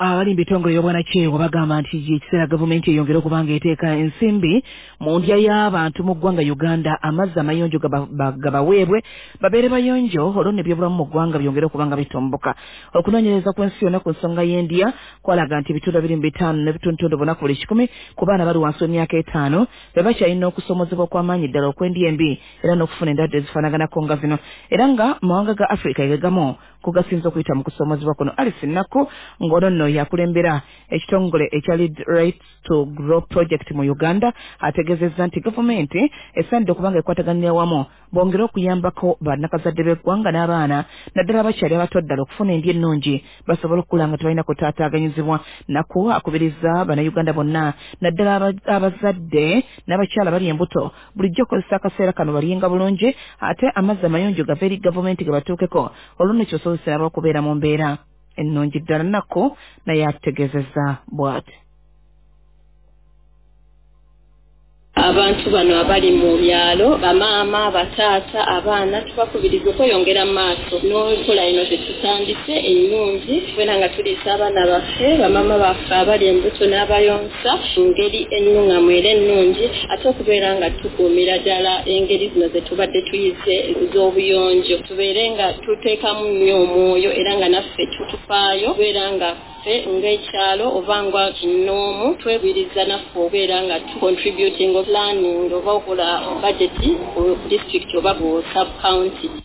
abali bitongole yobwana kyewo bagamba nti ekiseera gavumenti eyongera okubanga eteeka ensimbi mu ndya y'abantu mu ggwanga Uganda amazzi amayonjo gabaweebwe babeere bayonjo olwo n'ebyobulamu mu ggwanga byongera okubanga bitumbuka. Okunoonyereza kw'ensi yonna ku nsonga y'endya kwalaga nti ebitundu 25.4 buli 100 ku baana bali wansi w'emyaka 5 be bakyalina okusomozebwa okw'amaanyi ddala okw'endya embi era n'okufuna endwadde ezifaanaganako nga zino era nga mawanga ga Africa gegamu kugasinza okuyita mu kusomozebwa kuno. Alice Nakku ng'ono nno yakulembera ekitongole ekya Lead Rights to Grow Project mu Uganda ategeezezza nti gavumenti esaanidde okubanga ekwataganira wamu bongere okuyambako bannakazadde b'eggwanga n'abaana naddala abakyali abato ddala okufuna endya ennungi basobole okukula nga tebalina kutaataaganyizibwa. Nakku akubiriza bannayuganda bonna naddala abazadde n'abakyala bali embuto bulijjo okozesa akaseera kano balyenga bulungi ate amazzi amayonjo gava eri gavumenti ge batuukeko olwo ne kyosobozesa nabo okubeera mu mbeera ennungi ddala. Nakku naye ategeezezza bw'ati. Abantu bano abali mu byalo bamaama bataata abaana tubakubiriza okweyongera mu maaso n'okola eno tetutandise ennungi kubera nga tuliisa abaana baffe bamaama baffe abali embuto n'abayonsa ngeri ennungamu era ennungi ate okubeera nga tukuumira ddala engeri zino ze tubadde tuyize ez'obuyonjo tubeere nga tuteekamu nnyo omwoyo era nga naffe tutufaayo kubeera nga ng'ekyalo oba nga kinoomu twebiriza naffe okubeera nga tucontributing planning oba okola budget ku district oba ku sub county